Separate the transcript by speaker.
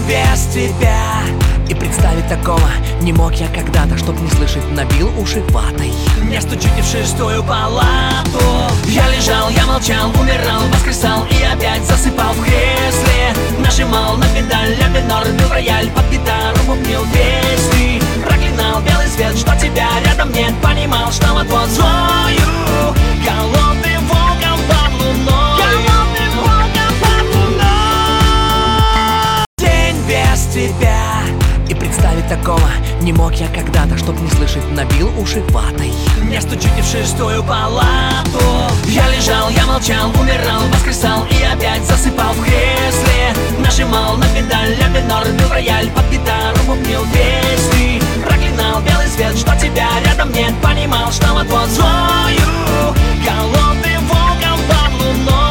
Speaker 1: без тебя. И представить такого не мог я когда-то, чтоб не слышать, набил уши ватой. Не стучите в шестую палату. Я лежал, я молчал, умирал, воскресал и опять засыпал в кресле. Нажимал на педаль, ля минор, бил в рояль, под гитару бубнил песни. Проклинал белый свет, что тебя рядом нет, понимал, что вот-вот злою голодным волком под луной. Голодным волком под луной. День без тебя. И представить такого не мог я когда-то, чтоб не слышать, набил уши ватой. Не стучите в шестую палату. Я лежал, я молчал, умирал, воскресал и опять засыпал в кресле. Нажимал на педаль, ля минор, бил в рояль, под гитару бубнил песни. Проклинал белый свет, что тебя рядом нет, понимал, что вот-вот злою голодным волком под луной.